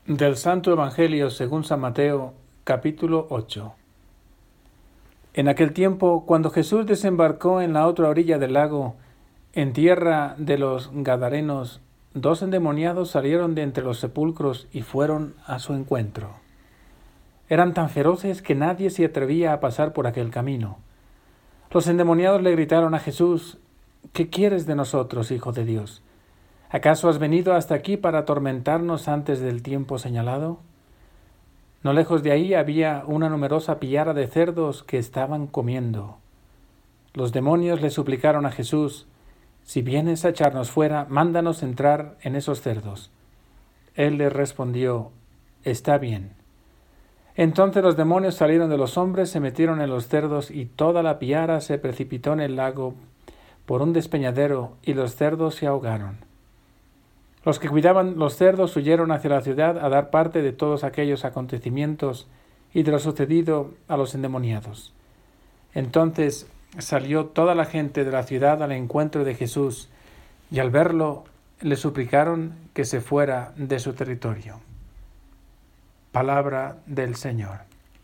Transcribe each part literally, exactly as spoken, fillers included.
Del Santo Evangelio según San Mateo, capítulo ocho. En aquel tiempo, cuando Jesús desembarcó en la otra orilla del lago, en tierra de los Gadarenos, dos endemoniados salieron de entre los sepulcros y fueron a su encuentro. Eran tan feroces que nadie se atrevía a pasar por aquel camino. Los endemoniados le gritaron a Jesús: ¿Qué quieres de nosotros, Hijo de Dios? ¿Acaso has venido hasta aquí para atormentarnos antes del tiempo señalado? No lejos de ahí había una numerosa piara de cerdos que estaban comiendo. Los demonios le suplicaron a Jesús: si vienes a echarnos fuera, mándanos entrar en esos cerdos. Él les respondió: está bien. Entonces los demonios salieron de los hombres, se metieron en los cerdos y toda la piara se precipitó en el lago por un despeñadero y los cerdos se ahogaron. Los que cuidaban los cerdos huyeron hacia la ciudad a dar parte de todos aquellos acontecimientos y de lo sucedido a los endemoniados. Entonces salió toda la gente de la ciudad al encuentro de Jesús, y al verlo le suplicaron que se fuera de su territorio. Palabra del Señor.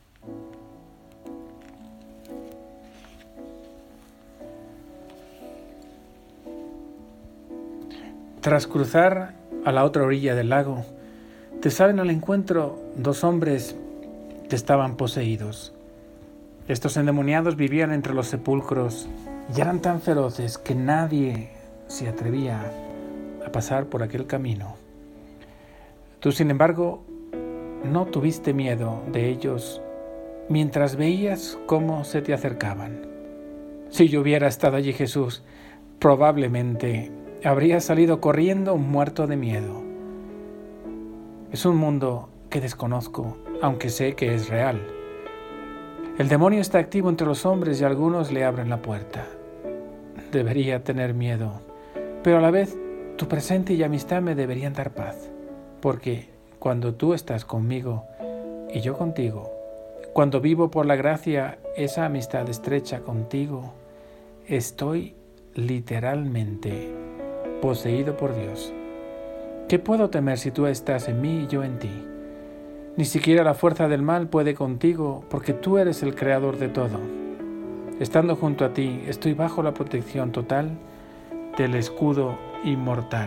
Tras cruzar a la otra orilla del lago, te salen al encuentro dos hombres que estaban poseídos. Estos endemoniados vivían entre los sepulcros y eran tan feroces que nadie se atrevía a pasar por aquel camino. Tú, sin embargo, no tuviste miedo de ellos mientras veías cómo se te acercaban. Si yo hubiera estado allí, Jesús, probablemente habría salido corriendo muerto de miedo. Es un mundo que desconozco, aunque sé que es real. El demonio está activo entre los hombres y algunos le abren la puerta. Debería tener miedo, pero a la vez tu presente y amistad me deberían dar paz, porque cuando tú estás conmigo y yo contigo, cuando vivo por la gracia esa amistad estrecha contigo, estoy literalmente poseído por Dios. ¿Qué puedo temer si tú estás en mí y yo en ti? Ni siquiera la fuerza del mal puede contigo, porque tú eres el creador de todo. Estando junto a ti, estoy bajo la protección total del escudo inmortal.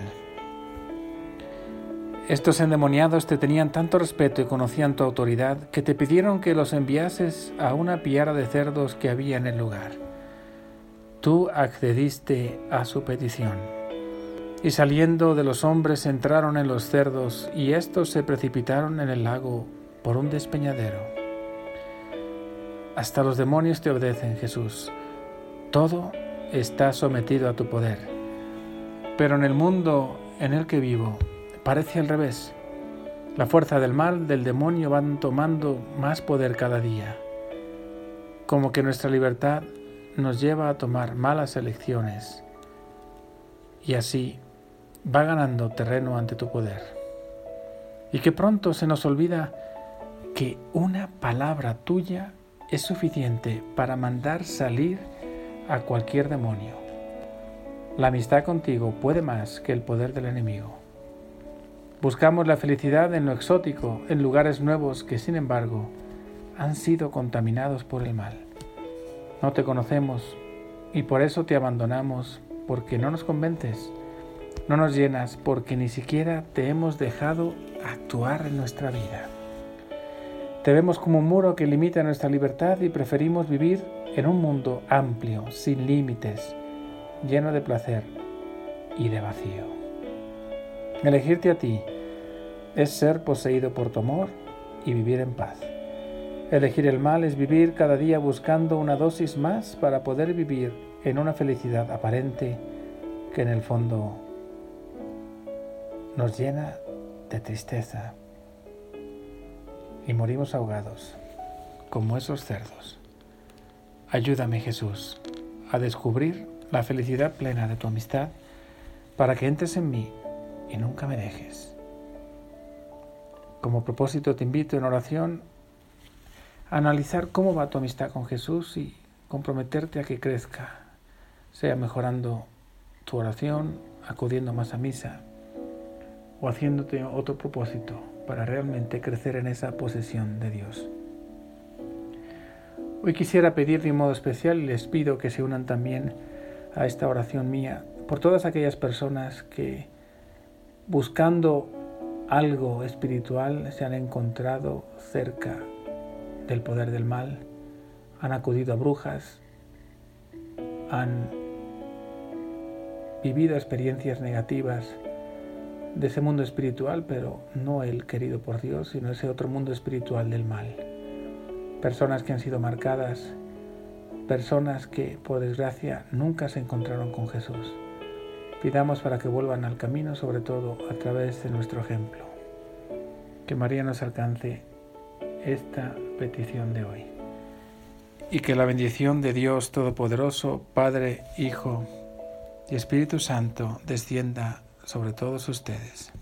Estos endemoniados te tenían tanto respeto y conocían tu autoridad que te pidieron que los enviases a una piara de cerdos que había en el lugar. Tú accediste a su petición. Y saliendo de los hombres entraron en los cerdos, y éstos se precipitaron en el lago por un despeñadero. Hasta los demonios te obedecen, Jesús. Todo está sometido a tu poder. Pero en el mundo en el que vivo, parece al revés. La fuerza del mal, del demonio, van tomando más poder cada día. Como que nuestra libertad nos lleva a tomar malas elecciones. Y así va ganando terreno ante tu poder. Y que pronto se nos olvida que una palabra tuya es suficiente para mandar salir a cualquier demonio. La amistad contigo puede más que el poder del enemigo. Buscamos la felicidad en lo exótico, en lugares nuevos que, sin embargo, han sido contaminados por el mal. No te conocemos y por eso te abandonamos, porque no nos convences. No nos llenas porque ni siquiera te hemos dejado actuar en nuestra vida. Te vemos como un muro que limita nuestra libertad y preferimos vivir en un mundo amplio, sin límites, lleno de placer y de vacío. Elegirte a ti es ser poseído por tu amor y vivir en paz. Elegir el mal es vivir cada día buscando una dosis más para poder vivir en una felicidad aparente que en el fondo nos llena de tristeza y morimos ahogados, como esos cerdos. Ayúdame, Jesús, a descubrir la felicidad plena de tu amistad para que entres en mí y nunca me dejes. Como propósito te invito en oración a analizar cómo va tu amistad con Jesús y comprometerte a que crezca, sea mejorando tu oración, acudiendo más a misa, o haciéndote otro propósito para realmente crecer en esa posesión de Dios. Hoy quisiera pedir de un modo especial, y les pido que se unan también a esta oración mía, por todas aquellas personas que, buscando algo espiritual, se han encontrado cerca del poder del mal, han acudido a brujas, han vivido experiencias negativas de ese mundo espiritual, pero no el querido por Dios, sino ese otro mundo espiritual del mal. Personas que han sido marcadas, personas que, por desgracia, nunca se encontraron con Jesús. Pidamos para que vuelvan al camino, sobre todo a través de nuestro ejemplo. Que María nos alcance esta petición de hoy. Y que la bendición de Dios Todopoderoso, Padre, Hijo y Espíritu Santo, descienda sobre todos ustedes.